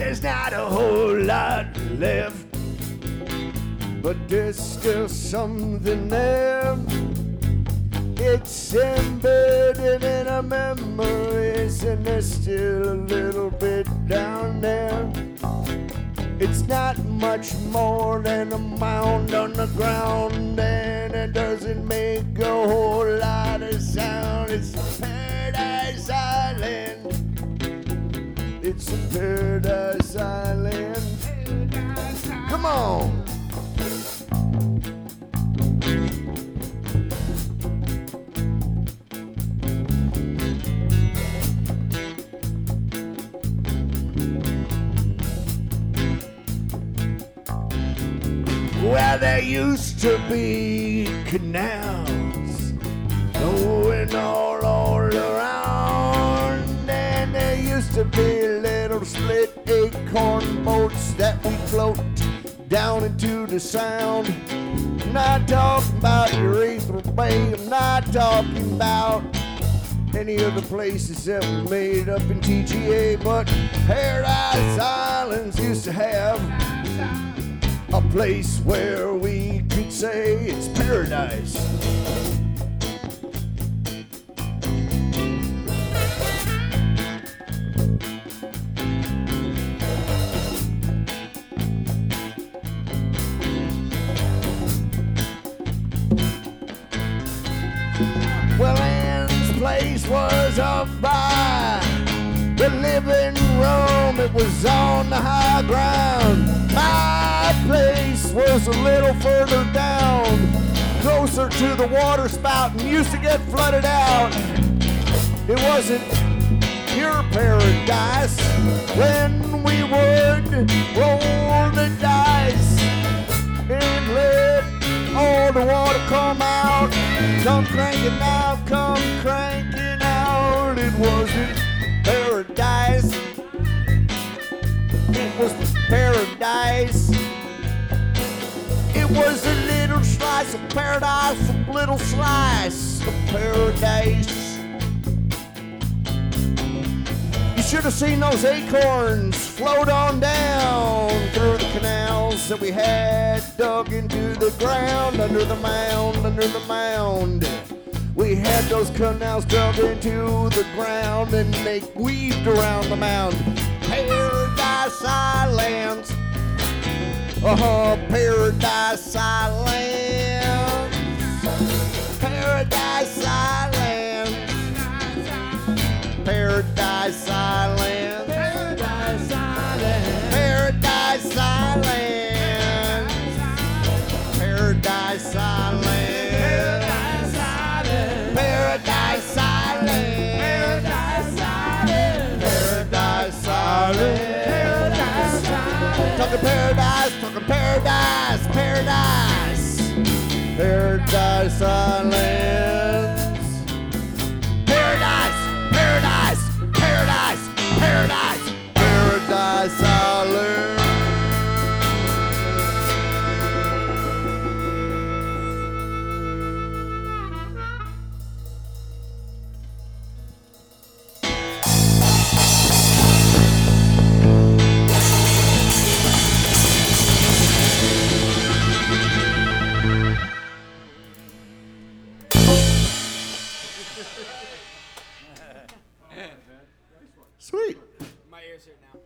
There's not a whole lot left, but there's still something there. It's embedded in our memories, and there's still a little bit down there. It's not much more than a mound on the ground, and it doesn't make a whole lot of sound. It's Paradise Island. It's a Paradise Island. Come on. Well, there used to be canals going all around, and there used to be little split acorn boats that we float down into the Sound. I'm not talking about Urethra Bay, I'm not talking about any of the places that we made up in TGA, but Paradise Islands used to have a place where we could say it's paradise. Well, Ann's place was up by the living room. It was on the high ground. My place was a little further down, closer to the water spout, and used to get flooded out. It wasn't pure paradise when we would roll the dice and let all the water come out. Come cranking out, come cranking out. It wasn't paradise. It was paradise. It was a little slice of paradise, a little slice of paradise. You should have seen those acorns float on down through the canals that we had dug into the ground, under the mound, under the mound. We had those canals dug into the ground, and they weaved around the mound. Paradise Islands, Paradise Island, Paradise Island, Paradise Island, Paradise Island, Paradise Island, Paradise Island, Paradise Island, Paradise Island. Talking paradise, paradise, Paradise Islands. Paradise, paradise, paradise, paradise, Paradise Islands. Sweet. My ears hurt now.